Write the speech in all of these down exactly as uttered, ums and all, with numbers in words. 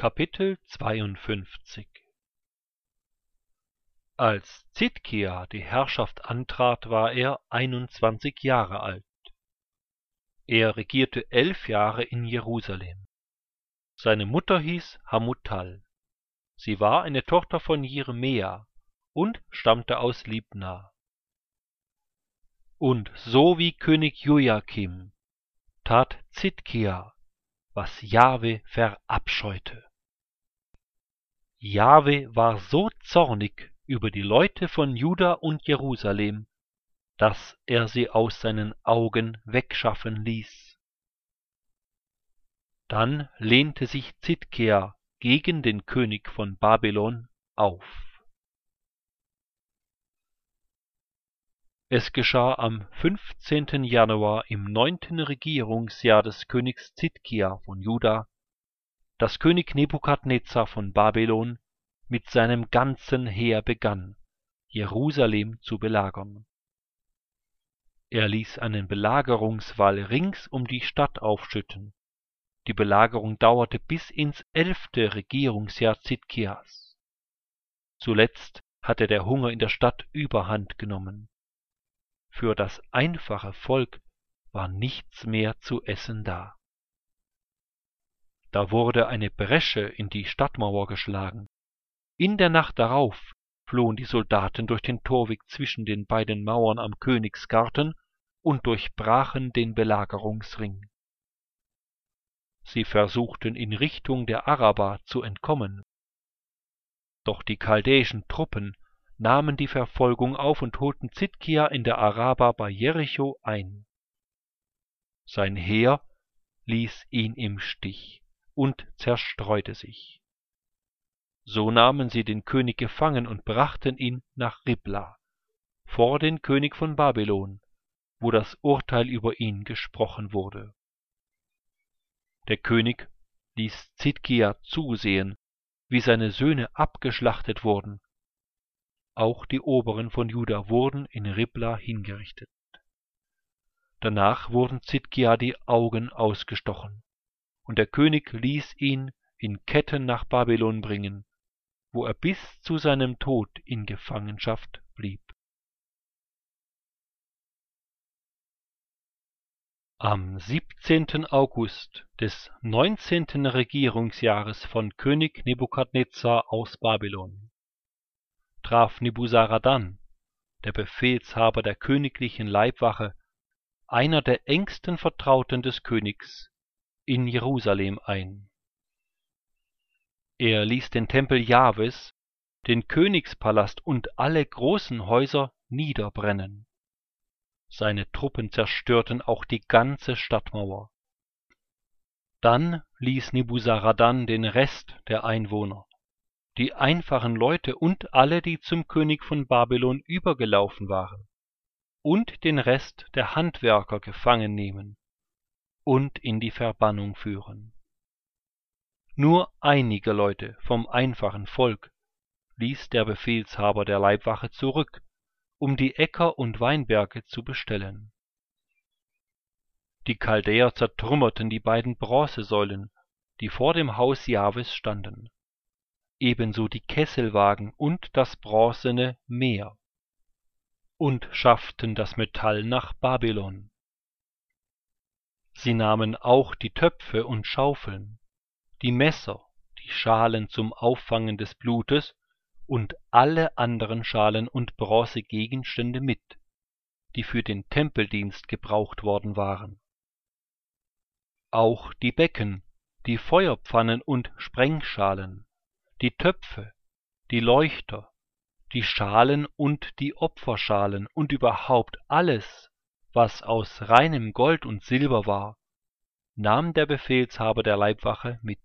Kapitel zweiundfünfzig. Als Zidkia die Herrschaft antrat, war er einundzwanzig Jahre alt. Er regierte elf Jahre in Jerusalem. Seine Mutter hieß Hamutal. Sie war eine Tochter von Jeremia und stammte aus Libna. Und so wie König Joachim tat Zidkia, was Jahwe verabscheute. Jahwe war so zornig über die Leute von Juda und Jerusalem, dass er sie aus seinen Augen wegschaffen ließ. Dann lehnte sich Zidkia gegen den König von Babylon auf. Es geschah am fünfzehnten Januar im neunten Regierungsjahr des Königs Zidkia von Juda, dass König Nebukadnezar von Babylon mit seinem ganzen Heer begann, Jerusalem zu belagern. Er ließ einen Belagerungswall rings um die Stadt aufschütten. Die Belagerung dauerte bis ins elfte Regierungsjahr Zidkias. Zuletzt hatte der Hunger in der Stadt überhand genommen. Für das einfache Volk war nichts mehr zu essen da. Da wurde eine Bresche in die Stadtmauer geschlagen. In der Nacht darauf flohen die Soldaten durch den Torweg zwischen den beiden Mauern am Königsgarten und durchbrachen den Belagerungsring. Sie versuchten in Richtung der Araba zu entkommen. Doch die chaldäischen Truppen nahmen die Verfolgung auf und holten Zidkia in der Araba bei Jericho ein. Sein Heer ließ ihn im Stich und zerstreute sich. So nahmen sie den König gefangen und brachten ihn nach Ribla, vor den König von Babylon, wo das Urteil über ihn gesprochen wurde. Der König ließ Zidkia zusehen, wie seine Söhne abgeschlachtet wurden. Auch die Oberen von Juda wurden in Ribla hingerichtet. Danach wurden Zidkia die Augen ausgestochen, und der König ließ ihn in Ketten nach Babylon bringen, wo er bis zu seinem Tod in Gefangenschaft blieb. Am siebzehnten August des neunzehnten Regierungsjahres von König Nebukadnezar aus Babylon traf Nebuzaradan, der Befehlshaber der königlichen Leibwache, einer der engsten Vertrauten des Königs, in Jerusalem ein. Er ließ den Tempel Jahwes, den Königspalast und alle großen Häuser niederbrennen. Seine Truppen zerstörten auch die ganze Stadtmauer. Dann ließ Nebuzaradan den Rest der Einwohner, die einfachen Leute und alle, die zum König von Babylon übergelaufen waren, und den Rest der Handwerker gefangen nehmen und in die Verbannung führen. Nur einige Leute vom einfachen Volk ließ der Befehlshaber der Leibwache zurück, um die Äcker und Weinberge zu bestellen. Die Chaldäer zertrümmerten die beiden Bronzesäulen, die vor dem Haus Jahwes standen, ebenso die Kesselwagen und das bronzene Meer, und schafften das Metall nach Babylon. Sie nahmen auch die Töpfe und Schaufeln, die Messer, die Schalen zum Auffangen des Blutes und alle anderen Schalen und Bronzegegenstände mit, die für den Tempeldienst gebraucht worden waren. Auch die Becken, die Feuerpfannen und Sprengschalen, die Töpfe, die Leuchter, die Schalen und die Opferschalen und überhaupt alles, was aus reinem Gold und Silber war, nahm der Befehlshaber der Leibwache mit.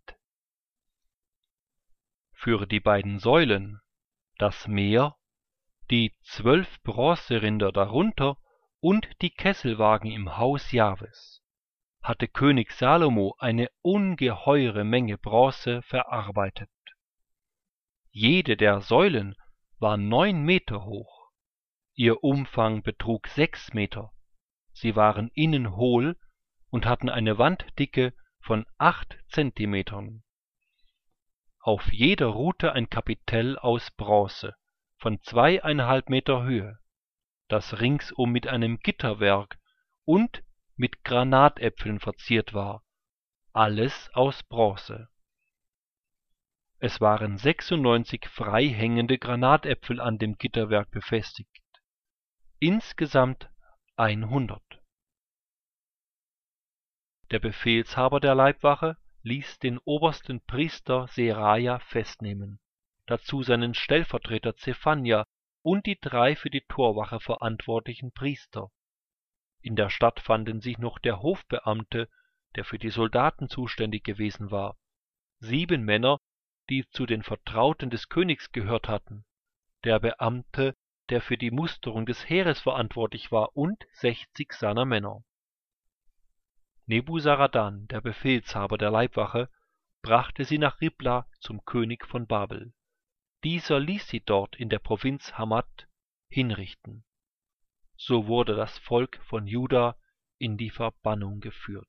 Für die beiden Säulen, das Meer, die zwölf Bronzerinder darunter und die Kesselwagen im Haus Jahwes, hatte König Salomo eine ungeheure Menge Bronze verarbeitet. Jede der Säulen war neun Meter hoch, ihr Umfang betrug sechs Meter, sie waren innen hohl und hatten eine Wanddicke von acht Zentimetern. auf jeder Rute ein Kapitell aus Bronze von zweieinhalb Meter Höhe, das ringsum mit einem Gitterwerk und mit Granatäpfeln verziert war, alles aus Bronze. Es waren sechsundneunzig frei hängende Granatäpfel an dem Gitterwerk befestigt, insgesamt hundert. Der Befehlshaber der Leibwache ließ den obersten Priester Seraja festnehmen, dazu seinen Stellvertreter Zephanja und die drei für die Torwache verantwortlichen Priester. In der Stadt fanden sich noch der Hofbeamte, der für die Soldaten zuständig gewesen war, sieben Männer, die zu den Vertrauten des Königs gehört hatten, der Beamte, der für die Musterung des Heeres verantwortlich war, und sechzig seiner Männer. Nebuzaradan, der Befehlshaber der Leibwache, brachte sie nach Ribla zum König von Babel. Dieser ließ sie dort in der Provinz Hamat hinrichten. So wurde das Volk von Juda in die Verbannung geführt.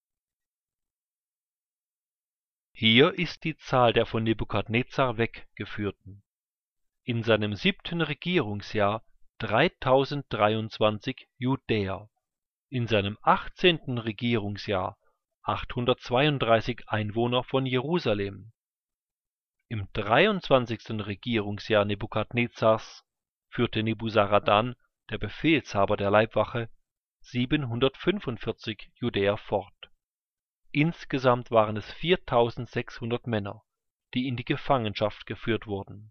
Hier ist die Zahl der von Nebukadnezar weggeführten. In seinem siebten Regierungsjahr dreitausenddreiundzwanzig Judäer, in seinem achtzehnten Regierungsjahr achthundertzweiunddreißig Einwohner von Jerusalem. Im dreiundzwanzigsten Regierungsjahr Nebukadnezars führte Nebuzaradan, der Befehlshaber der Leibwache, siebenhundertfünfundvierzig Judäer fort. Insgesamt waren es viertausendsechshundert Männer, die in die Gefangenschaft geführt wurden.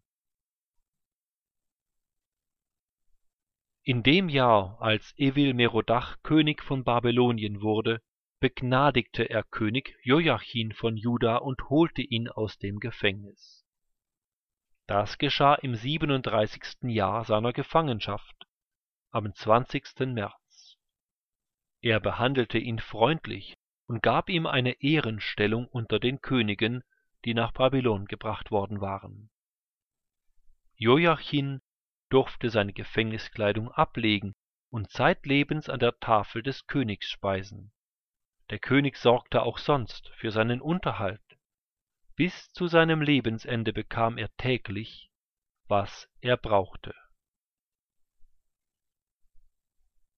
In dem Jahr, als Evil-Merodach König von Babylonien wurde, begnadigte er König Jojachin von Juda und holte ihn aus dem Gefängnis. Das geschah im siebenunddreißigsten Jahr seiner Gefangenschaft, am zwanzigsten März. Er behandelte ihn freundlich und gab ihm eine Ehrenstellung unter den Königen, die nach Babylon gebracht worden waren. Jojachin durfte seine Gefängniskleidung ablegen und zeitlebens an der Tafel des Königs speisen. Der König sorgte auch sonst für seinen Unterhalt. Bis zu seinem Lebensende bekam er täglich, was er brauchte.